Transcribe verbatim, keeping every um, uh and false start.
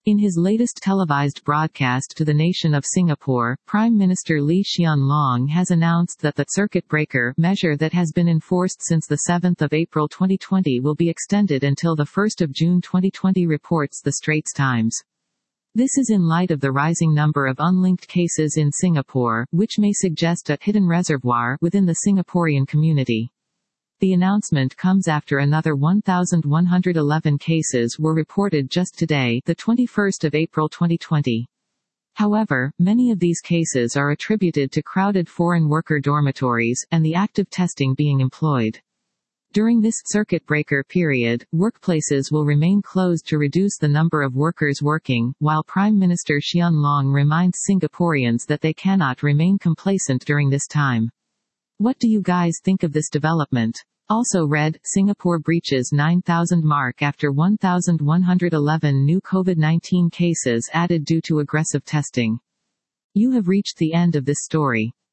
In his latest televised broadcast to the nation of Singapore, Prime Minister Lee Hsien Loong has announced that the circuit breaker measure that has been enforced since the seventh of April twenty twenty will be extended until the first of June twenty twenty, reports the Straits Times. This is in light of the rising number of unlinked cases in Singapore, which may suggest a hidden reservoir within the Singaporean community. The announcement comes after another one thousand one hundred eleven cases were reported just today, the twenty-first of April twenty twenty. However, many of these cases are attributed to crowded foreign worker dormitories, and the active testing being employed. During this circuit breaker period, workplaces will remain closed to reduce the number of workers working, while Prime Minister Hsien Loong reminds Singaporeans that they cannot remain complacent during this time. What do you guys think of this development? Also read, Singapore breaches nine thousand mark after one thousand one hundred eleven new COVID nineteen cases added due to aggressive testing. You have reached the end of this story.